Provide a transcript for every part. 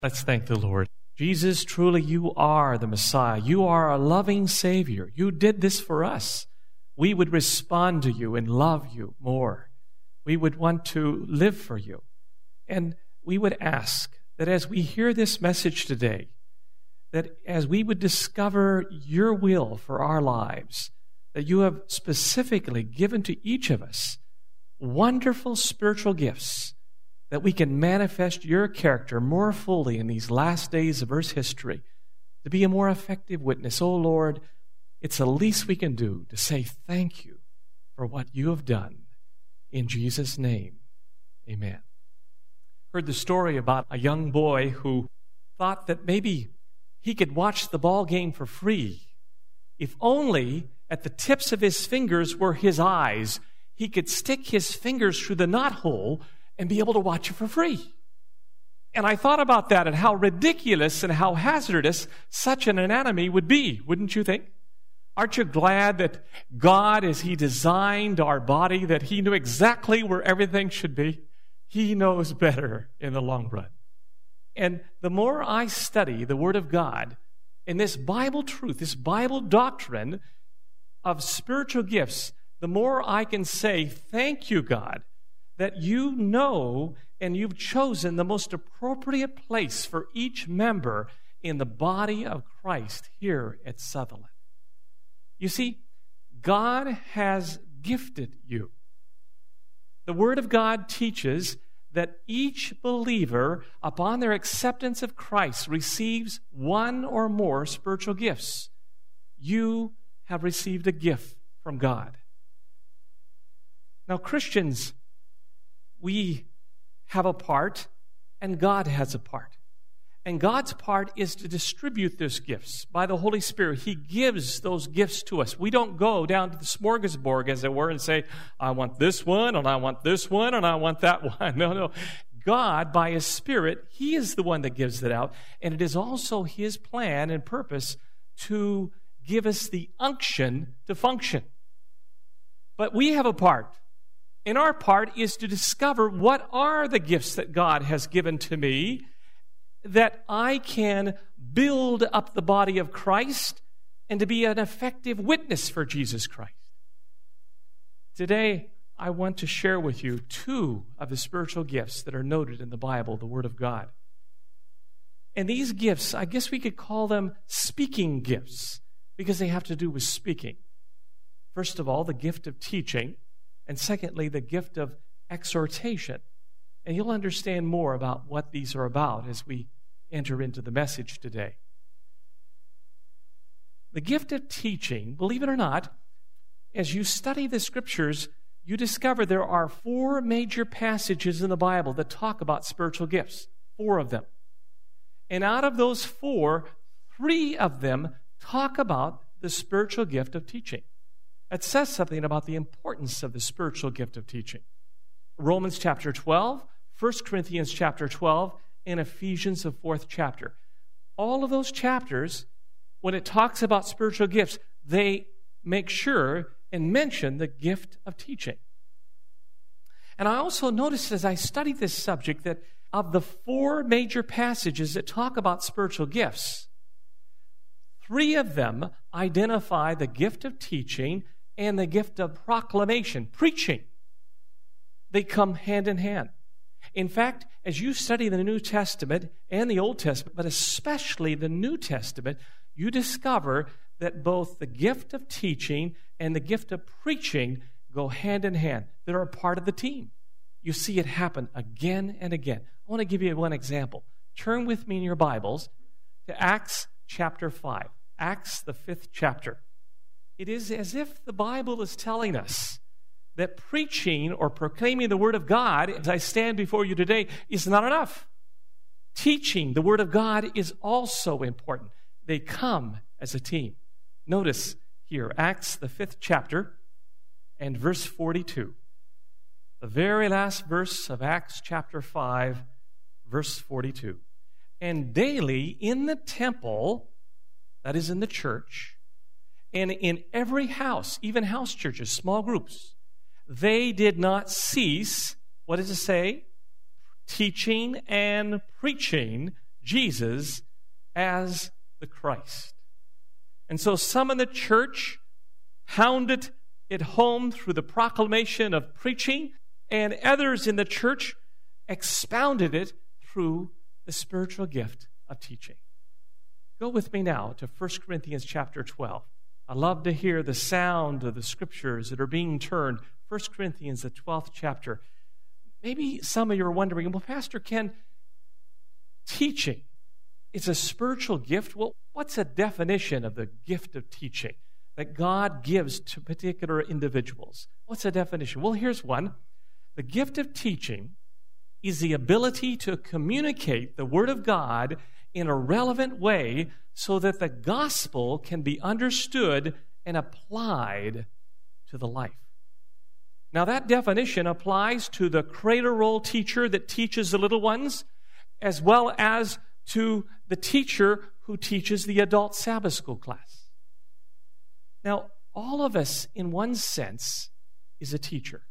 Let's thank the Lord. Jesus, truly you are the Messiah. You are a loving Savior. You did this for us. We would respond to you and love you more. We would want to live for you. And we would ask that as we hear this message today, that as we would discover your will for our lives, that you have specifically given to each of us wonderful spiritual gifts, that we can manifest your character more fully in these last days of Earth's history, to be a more effective witness. Oh Lord, it's the least we can do to say thank you for what you have done. In Jesus' name, amen. Heard the story about a young boy who thought that maybe he could watch the ball game for free. If only at the tips of his fingers were his eyes, he could stick his fingers through the knothole and be able to watch it for free. And I thought about that and how ridiculous and how hazardous such an anatomy would be, wouldn't you think? Aren't you glad that God, as He designed our body, that He knew exactly where everything should be? He knows better in the long run. And the more I study the Word of God and this Bible truth, this Bible doctrine of spiritual gifts, the more I can say, thank you, God, that you know and you've chosen the most appropriate place for each member in the body of Christ here at Sutherland. You see, God has gifted you. The Word of God teaches that each believer, upon their acceptance of Christ, receives one or more spiritual gifts. You have received a gift from God. Now, Christians, we have a part, and God has a part. And God's part is to distribute those gifts by the Holy Spirit. He gives those gifts to us. We don't go down to the smorgasbord, as it were, and say, I want this one, and I want this one, and I want that one. No. God, by His Spirit, He is the one that gives it out. And it is also His plan and purpose to give us the unction to function. But we have a part. And our part is to discover what are the gifts that God has given to me that I can build up the body of Christ and to be an effective witness for Jesus Christ. Today, I want to share with you two of the spiritual gifts that are noted in the Bible, the Word of God. And these gifts, I guess we could call them speaking gifts because they have to do with speaking. First of all, the gift of teaching, and secondly, the gift of exhortation. And you'll understand more about what these are about as we enter into the message today. The gift of teaching, believe it or not, as you study the Scriptures, you discover there are 4 major passages in the Bible that talk about spiritual gifts. 4 of them. And out of those 4, 3 of them talk about the spiritual gift of teaching. That says something about the importance of the spiritual gift of teaching. Romans chapter 12, 1 Corinthians chapter 12, and Ephesians, the 4th chapter. All of those chapters, when it talks about spiritual gifts, they make sure and mention the gift of teaching. And I also noticed as I studied this subject that of the 4 major passages that talk about spiritual gifts, 3 of them identify the gift of teaching and the gift of proclamation, preaching. They come hand in hand. In fact, as you study the New Testament and the Old Testament, but especially the New Testament, you discover that both the gift of teaching and the gift of preaching go hand in hand. They're a part of the team. You see it happen again and again. I want to give you one example. Turn with me in your Bibles to Acts chapter 5. Acts, the 5th chapter. It is as if the Bible is telling us that preaching or proclaiming the Word of God, as I stand before you today, is not enough. Teaching the Word of God is also important. They come as a team. Notice here, Acts, the 5th chapter, and verse 42. The very last verse of Acts chapter 5, verse 42. And daily in the temple, that is in the church, and in every house, even house churches, small groups, they did not cease, what does it say? Teaching and preaching Jesus as the Christ. And so some in the church pounded it home through the proclamation of preaching, and others in the church expounded it through the spiritual gift of teaching. Go with me now to 1 Corinthians chapter 12. I love to hear the sound of the scriptures that are being turned. 1 Corinthians, the 12th chapter. Maybe some of you are wondering, well, Pastor Ken, teaching is a spiritual gift. Well, what's a definition of the gift of teaching that God gives to particular individuals? What's a definition? Well, here's one. The gift of teaching is the ability to communicate the Word of God in a relevant way so that the gospel can be understood and applied to the life. Now, that definition applies to the cradle roll teacher that teaches the little ones, as well as to the teacher who teaches the adult Sabbath school class. Now, all of us, in one sense, is a teacher,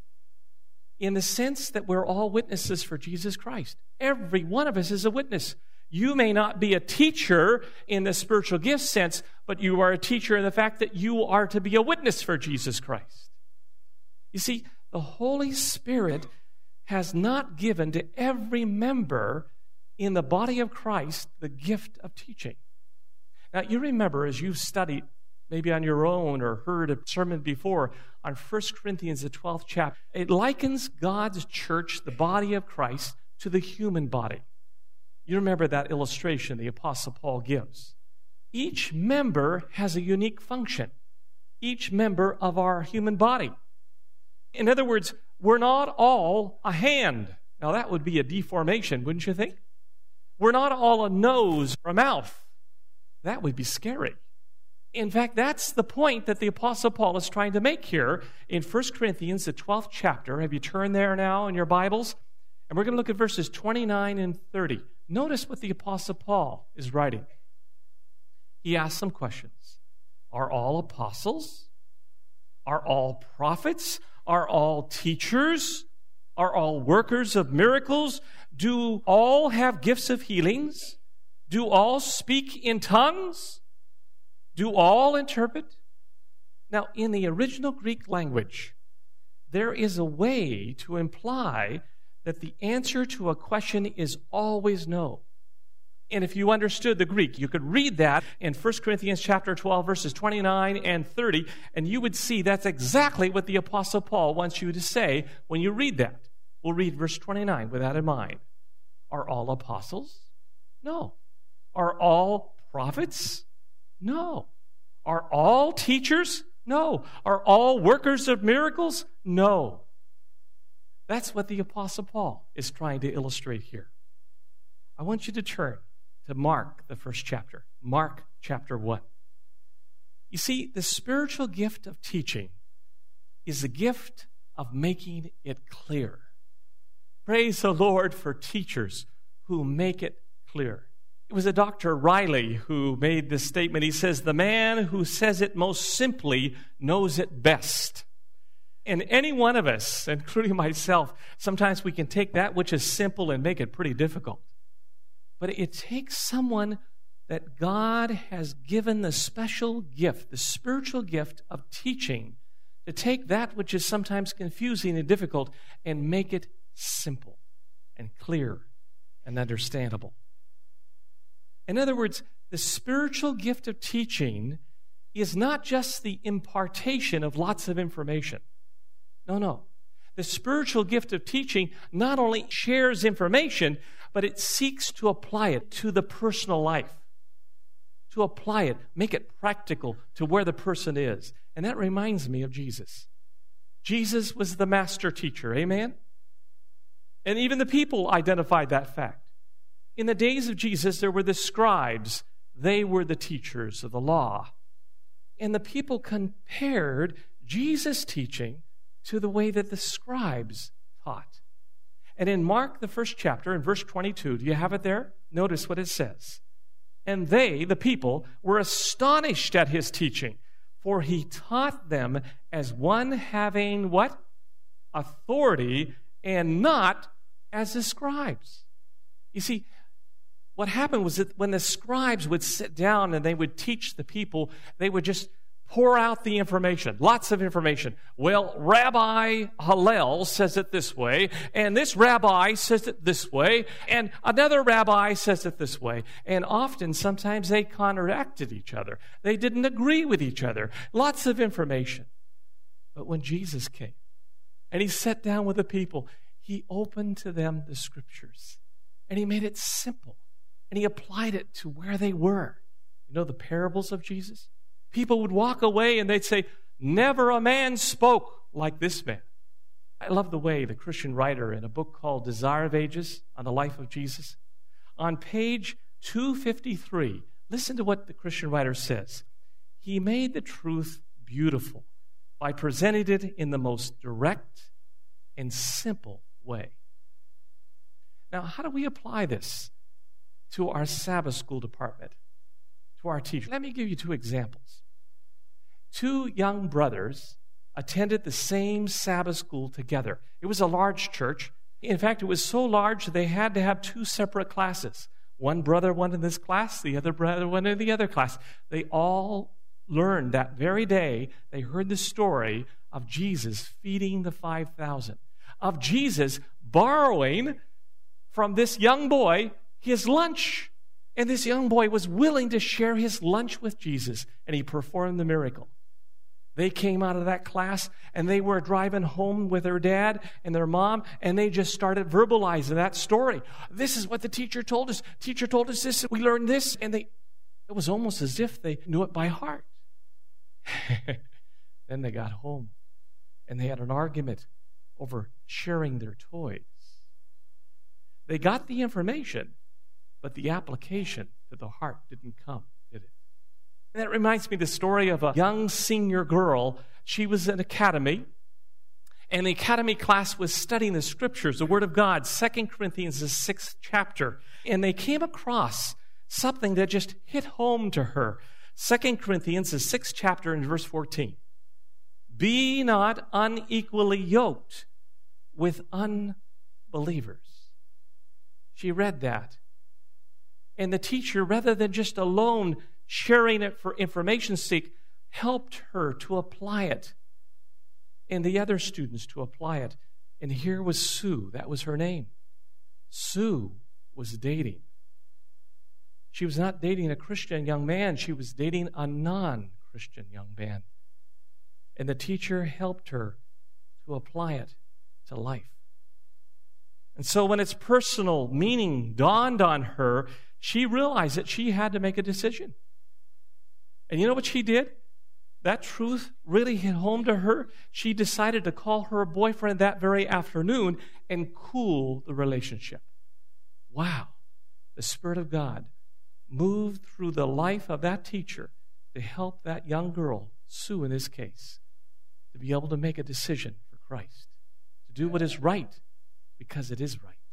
in the sense that we're all witnesses for Jesus Christ. Every one of us is a witness. You may not be a teacher in the spiritual gift sense, but you are a teacher in the fact that you are to be a witness for Jesus Christ. You see, the Holy Spirit has not given to every member in the body of Christ the gift of teaching. Now, you remember as you've studied, maybe on your own or heard a sermon before, on 1 Corinthians, the 12th chapter, it likens God's church, the body of Christ, to the human body. You remember that illustration the Apostle Paul gives. Each member has a unique function, each member of our human body. In other words, we're not all a hand. Now, that would be a deformation, wouldn't you think? We're not all a nose or a mouth. That would be scary. In fact, that's the point that the Apostle Paul is trying to make here in 1 Corinthians, the 12th chapter. Have you turned there now in your Bibles? And we're going to look at verses 29 and 30. Notice what the Apostle Paul is writing. He asks some questions. Are all apostles? Are all prophets? Are all teachers? Are all workers of miracles? Do all have gifts of healings? Do all speak in tongues? Do all interpret? Now, in the original Greek language, there is a way to imply that the answer to a question is always no. And if you understood the Greek, you could read that in 1 Corinthians chapter 12, verses 29 and 30, and you would see that's exactly what the Apostle Paul wants you to say when you read that. We'll read verse 29 with that in mind. Are all apostles? No. Are all prophets? No. Are all teachers? No. Are all workers of miracles? No. That's what the Apostle Paul is trying to illustrate here. I want you to turn to Mark, the first chapter. Mark chapter 1. You see, the spiritual gift of teaching is the gift of making it clear. Praise the Lord for teachers who make it clear. It was a Dr. Riley who made this statement. He says, the man who says it most simply knows it best. And any one of us, including myself, sometimes we can take that which is simple and make it pretty difficult. But it takes someone that God has given the special gift, the spiritual gift of teaching, to take that which is sometimes confusing and difficult and make it simple and clear and understandable. In other words, the spiritual gift of teaching is not just the impartation of lots of information. No. The spiritual gift of teaching not only shares information, but it seeks to apply it to the personal life. To apply it, make it practical to where the person is. And that reminds me of Jesus. Jesus was the master teacher, amen? And even the people identified that fact. In the days of Jesus, there were the scribes. They were the teachers of the law. And the people compared Jesus' teaching to the way that the scribes taught. And in Mark, the first chapter, in verse 22, do you have it there? Notice what it says. And they, the people, were astonished at his teaching, for he taught them as one having what? Authority, and not as the scribes. You see, what happened was that when the scribes would sit down and they would teach the people, they would just pour out the information, lots of information. Well, Rabbi Hillel says it this way, and this rabbi says it this way, and another rabbi says it this way. And often, sometimes they contradicted each other. They didn't agree with each other. Lots of information. But when Jesus came and he sat down with the people, he opened to them the scriptures, and he made it simple, and he applied it to where they were. You know the parables of Jesus? People would walk away and they'd say, never a man spoke like this man. I love the way the Christian writer in a book called Desire of Ages on the life of Jesus, on page 253, listen to what the Christian writer says. He made the truth beautiful by presenting it in the most direct and simple way. Now, how do we apply this to our Sabbath school department, to our teachers? Let me give you 2 examples. 2 young brothers attended the same Sabbath school together. It was a large church. In fact, it was so large they had to have 2 separate classes. One brother went in this class, the other brother went in the other class. They all learned that very day, they heard the story of Jesus feeding the 5,000, of Jesus borrowing from this young boy his lunch. And this young boy was willing to share his lunch with Jesus, and he performed the miracle. They came out of that class, and they were driving home with their dad and their mom, and they just started verbalizing that story. This is what the teacher told us. Teacher told us this. We learned this. And it was almost as if they knew it by heart. Then they got home, and they had an argument over sharing their toys. They got the information, but the application to the heart didn't come, did it? And that reminds me of the story of a young senior girl. She was in academy, and the academy class was studying the scriptures, the Word of God, 2 Corinthians, the 6th chapter. And they came across something that just hit home to her. 2 Corinthians, the 6th chapter, in verse 14. Be not unequally yoked with unbelievers. She read that. And the teacher, rather than just alone sharing it for information's sake, helped her to apply it, and the other students to apply it. And here was Sue. That was her name. Sue was dating. She was not dating a Christian young man. She was dating a non-Christian young man. And the teacher helped her to apply it to life. And so when its personal meaning dawned on her, she realized that she had to make a decision. And you know what she did? That truth really hit home to her. She decided to call her boyfriend that very afternoon and cool the relationship. Wow. The Spirit of God moved through the life of that teacher to help that young girl, Sue in this case, to be able to make a decision for Christ, to do what is right because it is right.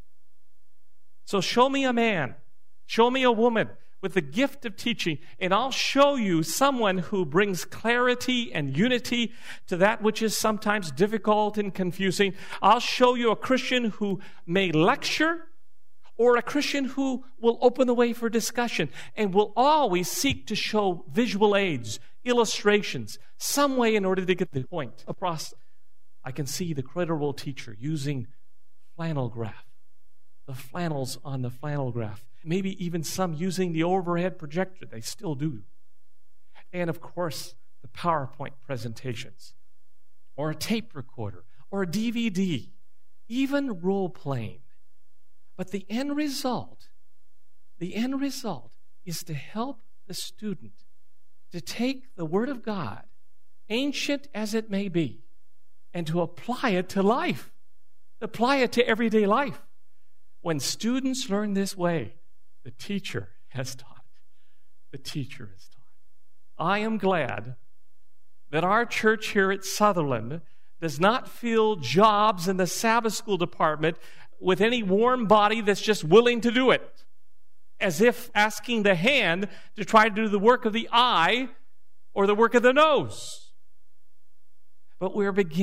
So show me a man, show me a woman with the gift of teaching, and I'll show you someone who brings clarity and unity to that which is sometimes difficult and confusing. I'll show you a Christian who may lecture, or a Christian who will open the way for discussion and will always seek to show visual aids, illustrations, some way in order to get the point across. I can see the cradle roll teacher using flannel graph, the flannels on the flannel graph, maybe even some using the overhead projector. They still do. And of course, the PowerPoint presentations, or a tape recorder, or a DVD, even role-playing. But the end result is to help the student to take the Word of God, ancient as it may be, and to apply it to life, apply it to everyday life. When students learn this way, the teacher has taught. The teacher has taught. I am glad that our church here at Sutherland does not fill jobs in the Sabbath school department with any warm body that's just willing to do it, as if asking the hand to try to do the work of the eye or the work of the nose. But we're beginning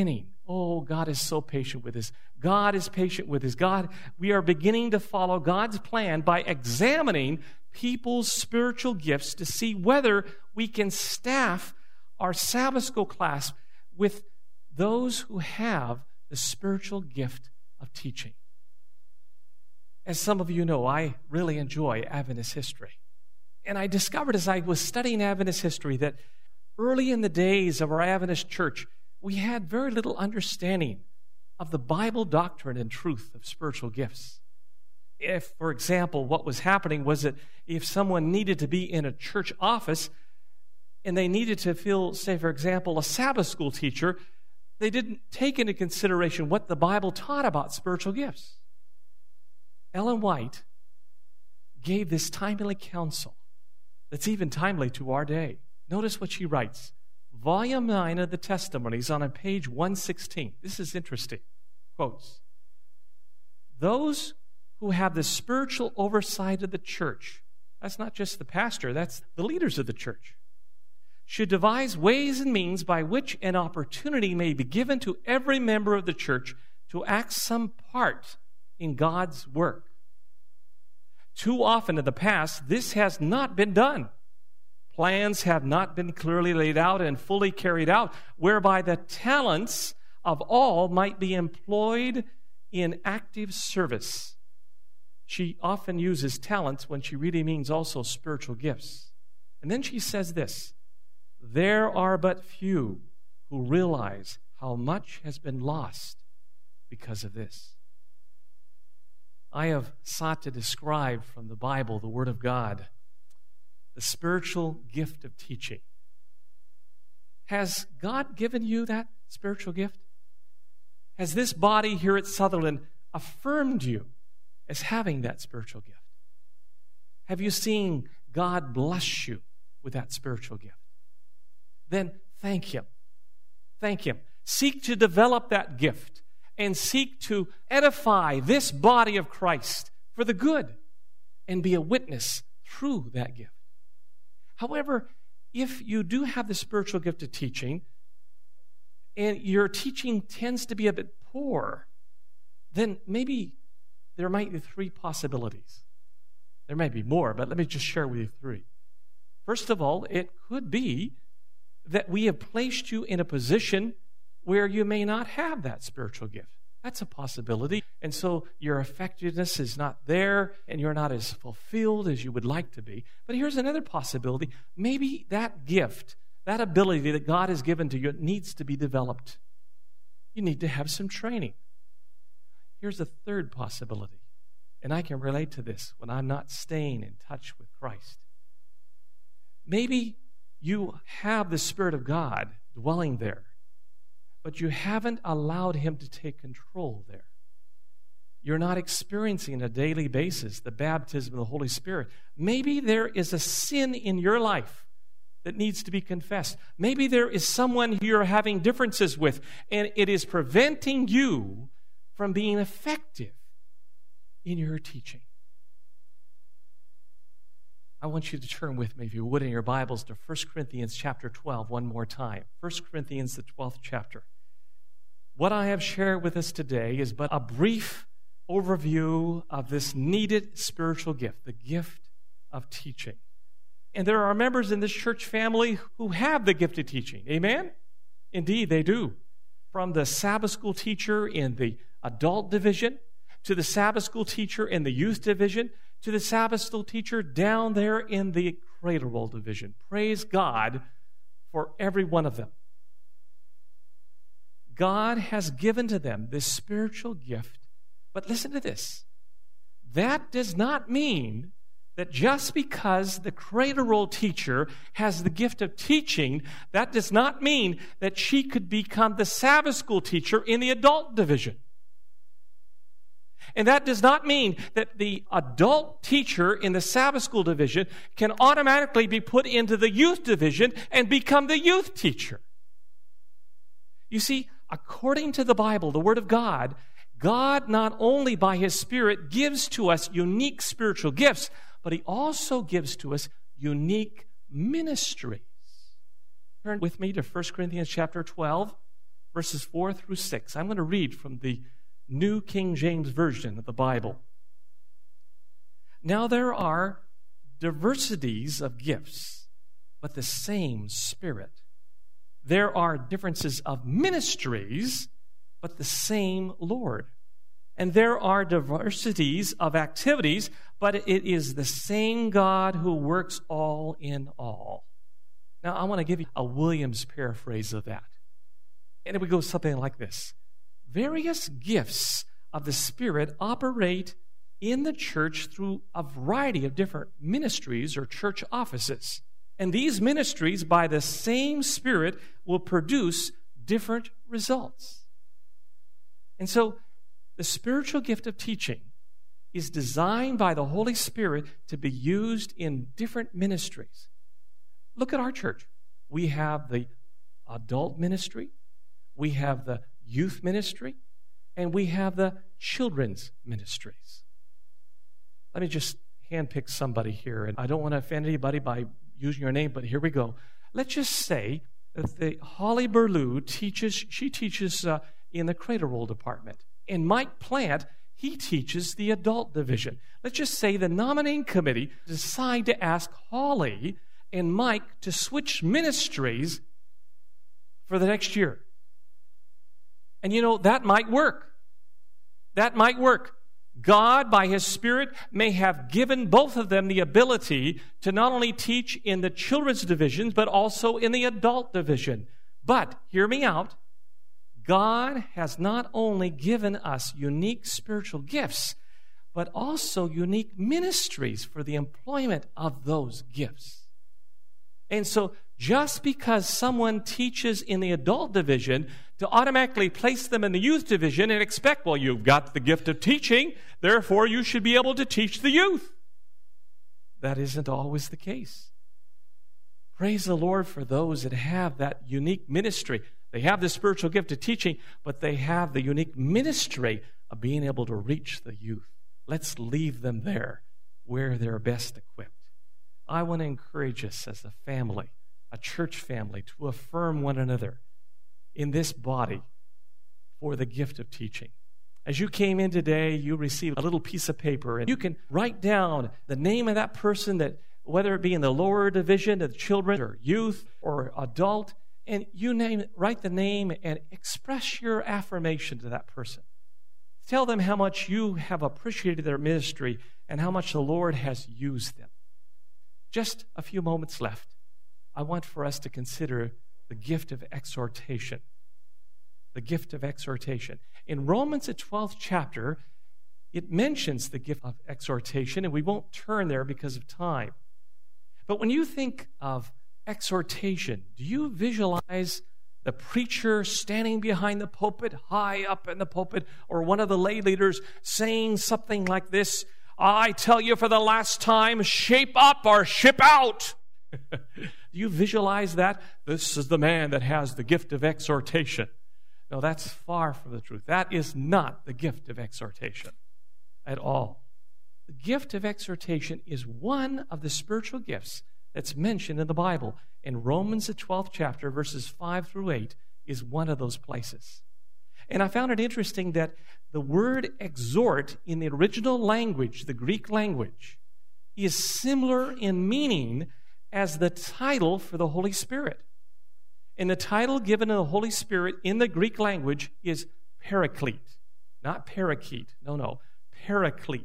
Oh, God is so patient with us. God is patient with us. We are beginning to follow God's plan by examining people's spiritual gifts to see whether we can staff our Sabbath school class with those who have the spiritual gift of teaching. As some of you know, I really enjoy Adventist history. And I discovered as I was studying Adventist history that early in the days of our Adventist church, we had very little understanding of the Bible doctrine and truth of spiritual gifts. If, for example, what was happening was that if someone needed to be in a church office and they needed to fill, say, for example, a Sabbath school teacher, they didn't take into consideration what the Bible taught about spiritual gifts. Ellen White gave this timely counsel that's even timely to our day. Notice what she writes. Volume 9 of the Testimonies on page 116. This is interesting. Quotes. Those who have the spiritual oversight of the church, that's not just the pastor, that's the leaders of the church, should devise ways and means by which an opportunity may be given to every member of the church to act some part in God's work. Too often in the past, this has not been done. Plans have not been clearly laid out and fully carried out, whereby the talents of all might be employed in active service. She often uses talents when she really means also spiritual gifts. And then she says this, there are but few who realize how much has been lost because of this. I have sought to describe from the Bible, the Word of God, the spiritual gift of teaching. Has God given you that spiritual gift? Has this body here at Sutherland affirmed you as having that spiritual gift? Have you seen God bless you with that spiritual gift? Then thank Him. Thank Him. Seek to develop that gift and seek to edify this body of Christ for the good and be a witness through that gift. However, if you do have the spiritual gift of teaching and your teaching tends to be a bit poor, then maybe there might be three possibilities. There may be more, but let me just share with you three. First of all, it could be that we have placed you in a position where you may not have that spiritual gift. That's a possibility. And so your effectiveness is not there and you're not as fulfilled as you would like to be. But here's another possibility. Maybe that gift, that ability that God has given to you needs to be developed. You need to have some training. Here's a third possibility. And I can relate to this when I'm not staying in touch with Christ. Maybe you have the Spirit of God dwelling there, but you haven't allowed Him to take control there. You're not experiencing on a daily basis the baptism of the Holy Spirit. Maybe there is a sin in your life that needs to be confessed. Maybe there is someone who you're having differences with, and it is preventing you from being effective in your teaching. I want you to turn with me, if you would, in your Bibles to 1 Corinthians chapter 12 one more time. 1 Corinthians, the 12th chapter. What I have shared with us today is but a brief overview of this needed spiritual gift, the gift of teaching. And there are members in this church family who have the gift of teaching. Amen? Indeed, they do. From the Sabbath school teacher in the adult division, to the Sabbath school teacher in the youth division, to the Sabbath school teacher down there in the cradle roll division. Praise God for every one of them. God has given to them this spiritual gift. But listen to this. That does not mean that just because the cradle roll teacher has the gift of teaching, that does not mean that she could become the Sabbath school teacher in the adult division. And that does not mean that the adult teacher in the Sabbath school division can automatically be put into the youth division and become the youth teacher. You see, according to the Bible, the Word of God, God not only by His Spirit gives to us unique spiritual gifts, but He also gives to us unique ministries. Turn with me to 1 Corinthians chapter 12, verses 4 through 6. I'm going to read from the New King James Version of the Bible. Now there are diversities of gifts, but the same Spirit. There are differences of ministries, but the same Lord. And there are diversities of activities, but it is the same God who works all in all. Now, I want to give you a Williams paraphrase of that. And it would go something like this. Various gifts of the Spirit operate in the church through a variety of different ministries or church offices. And these ministries, by the same Spirit, will produce different results. And so, the spiritual gift of teaching is designed by the Holy Spirit to be used in different ministries. Look at our church. We have the adult ministry, we have the youth ministry, and we have the children's ministries. Let me just handpick somebody here, and I don't want to offend anybody by using your name, but here we go. Let's just say that the Holly Berlew teaches in the Cradle Roll department. And Mike Plant, he teaches the adult division. Let's just say the nominating committee decide to ask Holly and Mike to switch ministries for the next year. And you know, that might work. That might work. God, by His Spirit, may have given both of them the ability to not only teach in the children's divisions, but also in the adult division. But, hear me out, God has not only given us unique spiritual gifts, but also unique ministries for the employment of those gifts. And so, just because someone teaches in the adult division, to automatically place them in the youth division and expect, well, you've got the gift of teaching, therefore you should be able to teach the youth. That isn't always the case. Praise the Lord for those that have that unique ministry. They have the spiritual gift of teaching, but they have the unique ministry of being able to reach the youth. Let's leave them there where they're best equipped. I want to encourage us as a family, a church family, to affirm one another in this body for the gift of teaching. As you came in today, you received a little piece of paper, and you can write down the name of that person, that whether it be in the lower division of children or youth or adult, and you name it, write the name and express your affirmation to that person. Tell them how much you have appreciated their ministry and how much the Lord has used them. Just a few moments left. I want for us to consider the gift of exhortation. The gift of exhortation. In Romans, the 12th chapter, it mentions the gift of exhortation, and we won't turn there because of time. But when you think of exhortation, do you visualize the preacher standing behind the pulpit, high up in the pulpit, or one of the lay leaders saying something like this, I tell you for the last time, shape up or ship out? Do you visualize that? This is the man that has the gift of exhortation. No, that's far from the truth. That is not the gift of exhortation at all. The gift of exhortation is one of the spiritual gifts that's mentioned in the Bible. In Romans, the 12th chapter, verses 5 through 8, is one of those places. And I found it interesting that the word exhort in the original language, the Greek language, is similar in meaning as the title for the Holy Spirit. And the title given to the Holy Spirit in the Greek language is Paraclete. Not Parakeet. No. Paraclete.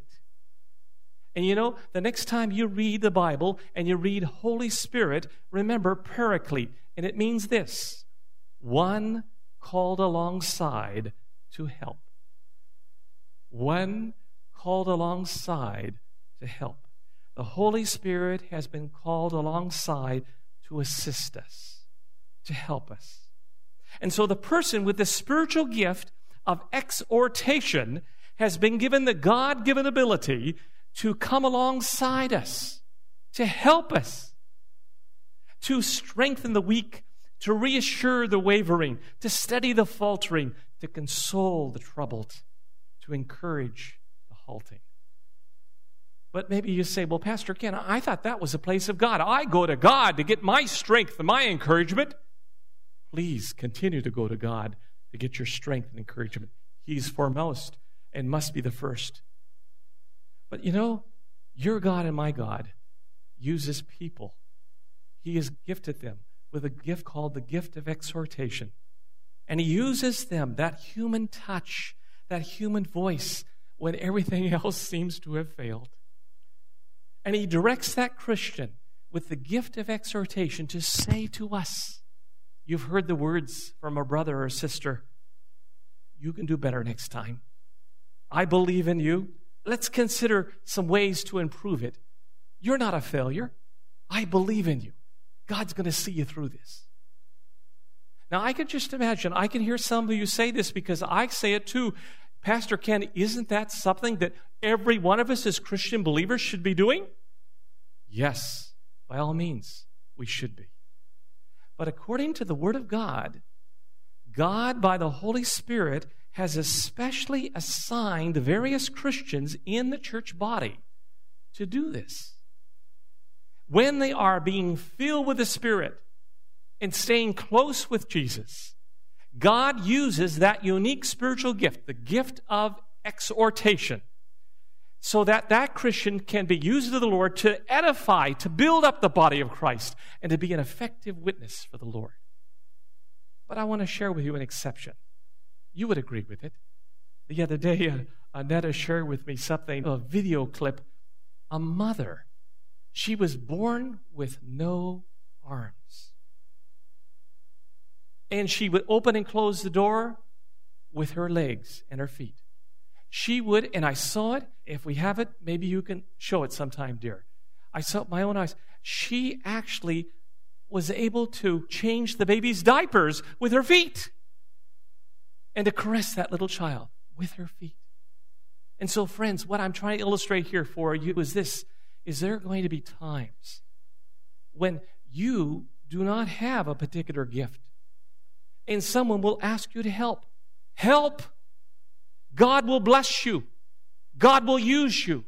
And you know, the next time you read the Bible and you read Holy Spirit, remember Paraclete. And it means this: one called alongside to help. One called alongside to help. The Holy Spirit has been called alongside to assist us, to help us. And so the person with the spiritual gift of exhortation has been given the God-given ability to come alongside us, to help us, to strengthen the weak, to reassure the wavering, to steady the faltering, to console the troubled, to encourage the halting. But maybe you say, well, Pastor Ken, I thought that was a place of God. I go to God to get my strength and my encouragement. Please continue to go to God to get your strength and encouragement. He's foremost and must be the first. But your God and my God uses people. He has gifted them with a gift called the gift of exhortation. And He uses them, that human touch, that human voice, when everything else seems to have failed. And He directs that Christian with the gift of exhortation to say to us, you've heard the words from a brother or sister, you can do better next time. I believe in you. Let's consider some ways to improve it. You're not a failure. I believe in you. God's going to see you through this. Now, I can just imagine, I can hear some of you say this because I say it too. Pastor Ken, isn't that something that every one of us as Christian believers should be doing? Yes, by all means, we should be. But according to the Word of God, God, by the Holy Spirit, has especially assigned various Christians in the church body to do this. When they are being filled with the Spirit and staying close with Jesus, God uses that unique spiritual gift, the gift of exhortation, so that that Christian can be used of the Lord to edify, to build up the body of Christ, and to be an effective witness for the Lord. But I want to share with you an exception. You would agree with it. The other day, Annetta shared with me something, a video clip. A mother, she was born with no arms. And she would open and close the door with her legs and her feet. She would, and I saw it. If we have it, maybe you can show it sometime, dear. I saw it with my own eyes. She actually was able to change the baby's diapers with her feet and to caress that little child with her feet. And so, friends, what I'm trying to illustrate here for you is this, is there are going to be times when you do not have a particular gift and someone will ask you to help. Help! God will bless you. God will use you.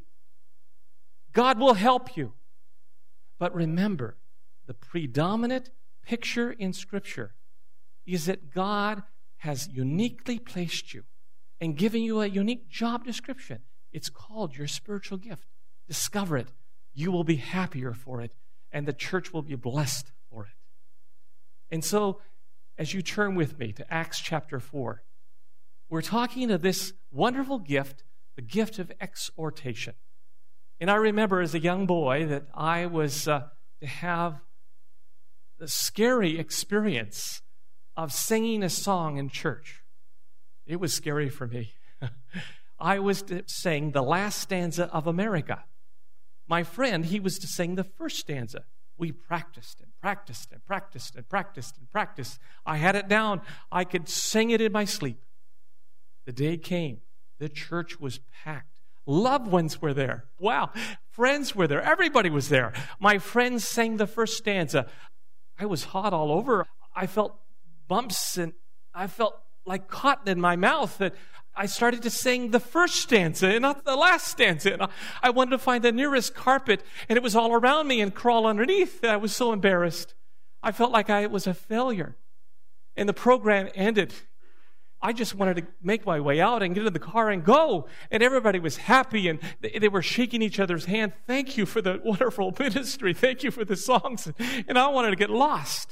God will help you. But remember, the predominant picture in Scripture is that God has uniquely placed you and given you a unique job description. It's called your spiritual gift. Discover it. You will be happier for it, and the church will be blessed for it. And so, as you turn with me to Acts chapter 4, we're talking of this wonderful gift, the gift of exhortation. And I remember as a young boy that I was to have the scary experience of singing a song in church. It was scary for me. I was to sing the last stanza of America. My friend, he was to sing the first stanza. We practiced and practiced and practiced and practiced and practiced. I had it down. I could sing it in my sleep. The day came. The church was packed. Loved ones were there. Wow. Friends were there. Everybody was there. My friends sang the first stanza. I was hot all over. I felt bumps and I felt like cotton in my mouth. That I started to sing the first stanza and not the last stanza. And I wanted to find the nearest carpet, and it was all around me, and crawl underneath. I was so embarrassed. I felt like I was a failure. And the program ended. I just wanted to make my way out and get in the car and go. And everybody was happy, and they were shaking each other's hand. Thank you for the wonderful ministry. Thank you for the songs. And I wanted to get lost.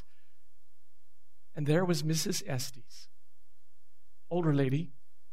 And there was Mrs. Estes, older lady.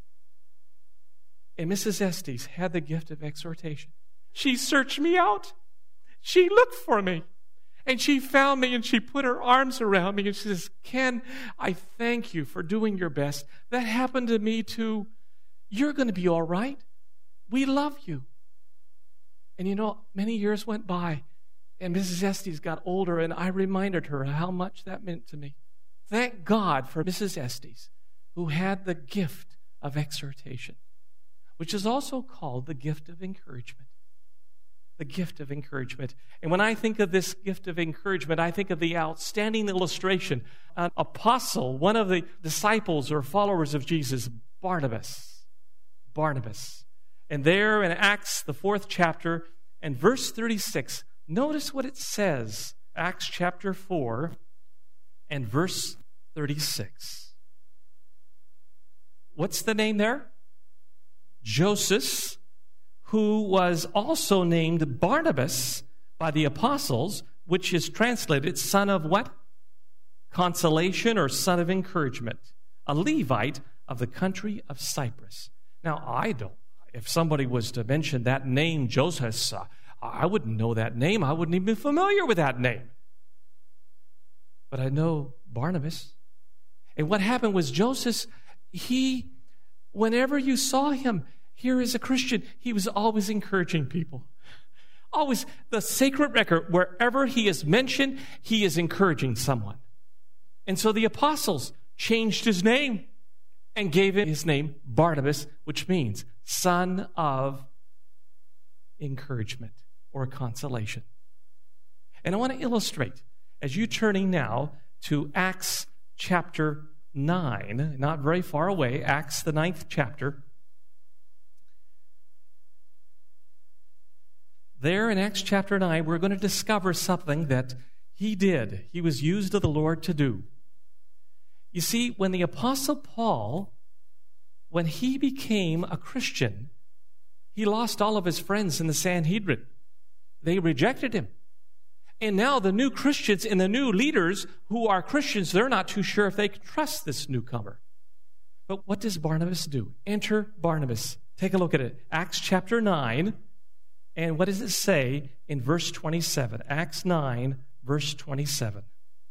And Mrs. Estes had the gift of exhortation. She searched me out. She looked for me. And she found me, and she put her arms around me, and she says, Ken, I thank you for doing your best. That happened to me too. You're going to be all right. We love you. And many years went by, and Mrs. Estes got older, and I reminded her how much that meant to me. Thank God for Mrs. Estes, who had the gift of exhortation, which is also called the gift of encouragement. The gift of encouragement. And when I think of this gift of encouragement, I think of the outstanding illustration. An apostle, one of the disciples or followers of Jesus, Barnabas. And there in Acts, the 4th chapter, and verse 36, notice what it says. Acts chapter 4 and verse 36. What's the name there? Joseph, who was also named Barnabas by the apostles, which is translated son of what? Consolation, or son of encouragement. A Levite of the country of Cyprus. Now, if somebody was to mention that name, Joseph, I wouldn't know that name. I wouldn't even be familiar with that name. But I know Barnabas. And what happened was Joseph, whenever you saw him here as a Christian, he was always encouraging people. Always, the sacred record, wherever he is mentioned, he is encouraging someone. And so the apostles changed his name and gave him his name Barnabas, which means son of encouragement or consolation. And I want to illustrate, as you're turning now to Acts chapter 9, not very far away, Acts the 9th chapter. There in Acts chapter 9, we're going to discover something that he did. He was used of the Lord to do. You see, when the Apostle Paul, when he became a Christian, he lost all of his friends in the Sanhedrin. They rejected him. And now the new Christians and the new leaders who are Christians, they're not too sure if they can trust this newcomer. But what does Barnabas do? Enter Barnabas. Take a look at it. Acts chapter 9. And what does it say in verse 27? Acts 9, verse 27.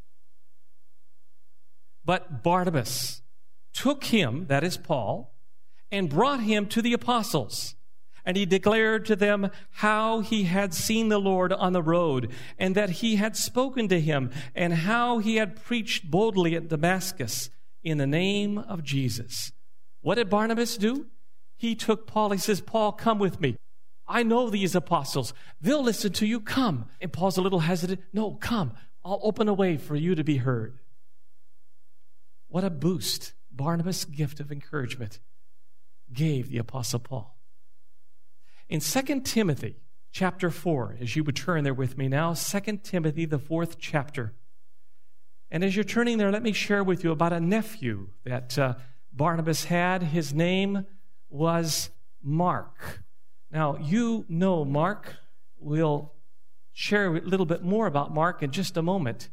But Barnabas took him, that is Paul, and brought him to the apostles. And he declared to them how he had seen the Lord on the road, and that he had spoken to him, and how he had preached boldly at Damascus in the name of Jesus. What did Barnabas do? He took Paul. He says, Paul, come with me. I know these apostles. They'll listen to you. Come. And Paul's a little hesitant. No, come. I'll open a way for you to be heard. What a boost Barnabas' gift of encouragement gave the Apostle Paul. In 2 Timothy chapter 4, as you would turn there with me now, 2 Timothy, the 4th chapter. And as you're turning there, let me share with you about a nephew that Barnabas had. His name was Mark. Now, you know Mark. We'll share a little bit more about Mark in just a moment.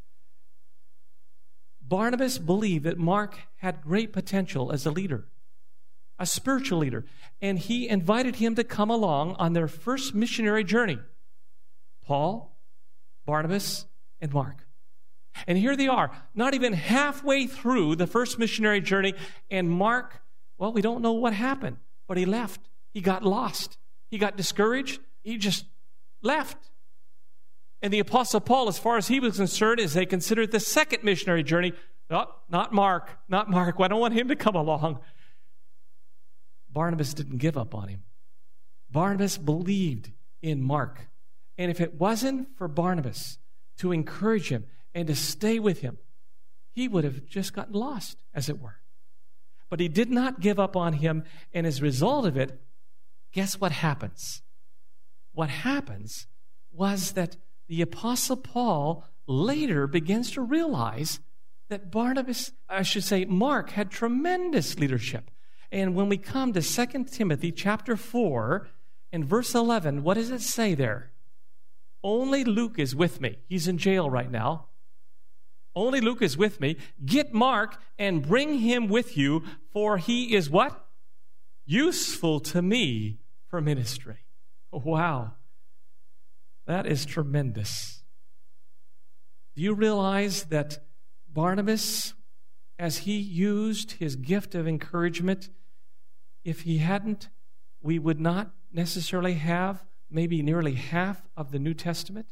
Barnabas believed that Mark had great potential as a leader, a spiritual leader, and he invited him to come along on their first missionary journey. Paul, Barnabas, and Mark. And here they are, not even halfway through the first missionary journey, and Mark, well, we don't know what happened, but he left. He got lost. He got discouraged. He just left. And the Apostle Paul, as far as he was concerned, as they considered the second missionary journey, oh, not Mark. I don't want him to come along. Barnabas didn't give up on him. Barnabas believed in Mark. And if it wasn't for Barnabas to encourage him and to stay with him, he would have just gotten lost, as it were. But he did not give up on him, and as a result of it, guess what happens? What happens was that the Apostle Paul later begins to realize that Mark had tremendous leadership. And when we come to 2 Timothy chapter 4 and verse 11, what does it say there? Only Luke is with me. He's in jail right now. Only Luke is with me. Get Mark and bring him with you, for he is what? Useful to me for ministry. Wow. That is tremendous. Do you realize that Barnabas, as he used his gift of encouragement, if he hadn't, we would not necessarily have maybe nearly half of the New Testament?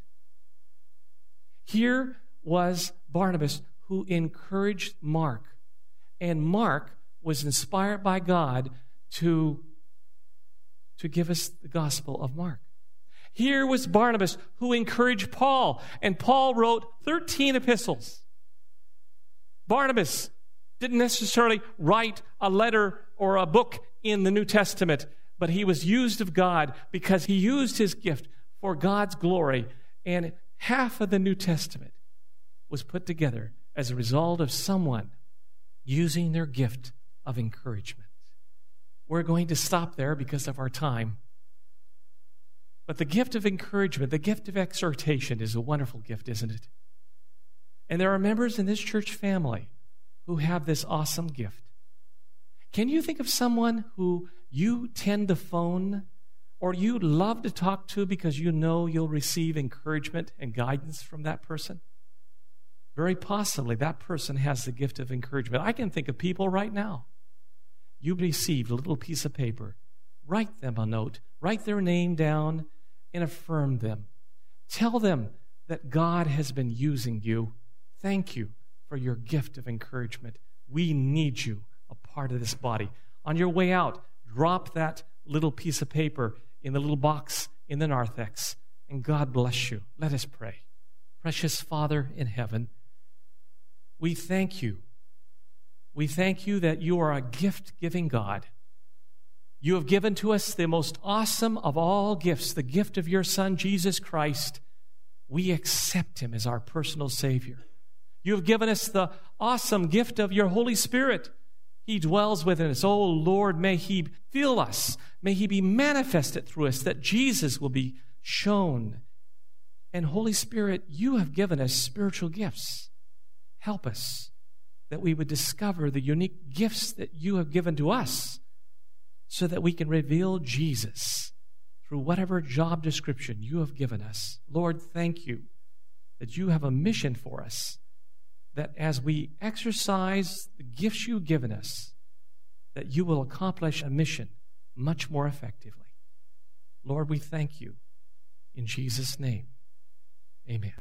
Here was Barnabas who encouraged Mark, and Mark was inspired by God to give us the Gospel of Mark. Here was Barnabas who encouraged Paul, and Paul wrote 13 epistles. Barnabas didn't necessarily write a letter or a book in the New Testament, but he was used of God because he used his gift for God's glory, and half of the New Testament was put together as a result of someone using their gift of encouragement. We're going to stop there because of our time. But the gift of encouragement, the gift of exhortation is a wonderful gift, isn't it? And there are members in this church family who have this awesome gift. Can you think of someone who you tend to phone or you love to talk to because you know you'll receive encouragement and guidance from that person? Very possibly that person has the gift of encouragement. I can think of people right now. You received a little piece of paper. Write them a note. Write their name down and affirm them. Tell them that God has been using you. Thank you for your gift of encouragement. We need you, a part of this body. On your way out, drop that little piece of paper in the little box in the narthex, and God bless you. Let us pray. Precious Father in heaven, we thank you. We thank you that you are a gift-giving God. You have given to us the most awesome of all gifts, the gift of your Son, Jesus Christ. We accept him as our personal Savior. You have given us the awesome gift of your Holy Spirit. He dwells within us. Oh, Lord, may he fill us. May he be manifested through us, that Jesus will be shown. And Holy Spirit, you have given us spiritual gifts. Help us that we would discover the unique gifts that you have given to us so that we can reveal Jesus through whatever job description you have given us. Lord, thank you that you have a mission for us, that as we exercise the gifts you've given us, that you will accomplish a mission much more effectively. Lord, we thank you. In Jesus' name, amen.